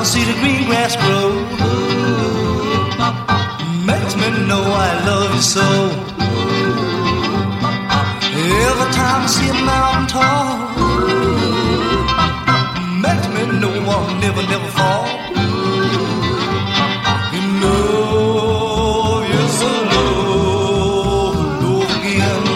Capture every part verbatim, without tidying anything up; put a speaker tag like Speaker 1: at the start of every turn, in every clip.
Speaker 1: I see the green grass grow, makes me know I love you so. Every time I see a mountain tall, makes me know I'll never, never fall. You know, yes, I love, love again.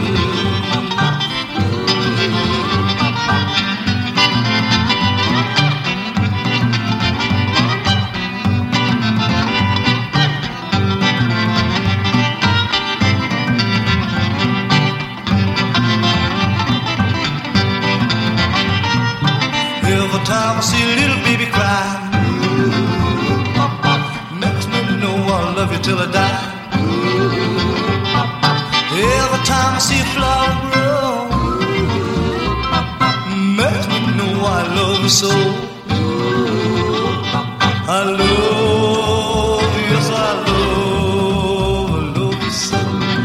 Speaker 1: Every time I see a little baby cry, makes me know I'll love you till I die. Every time I see a flower grow, makes me know I love you so. I love you, yes I love, I love you so.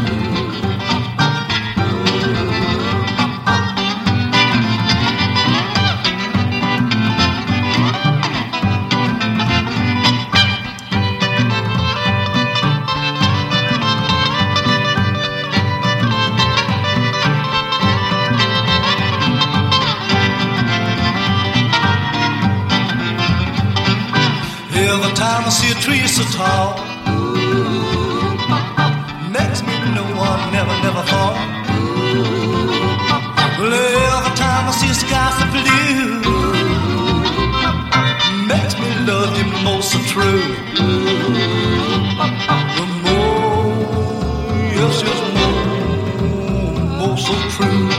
Speaker 1: Every time I see a tree so tall, makes me know I'll never, never fall. Well, every time I see a sky so blue, makes me love you most so true. The more, yes, yes, more, more so true.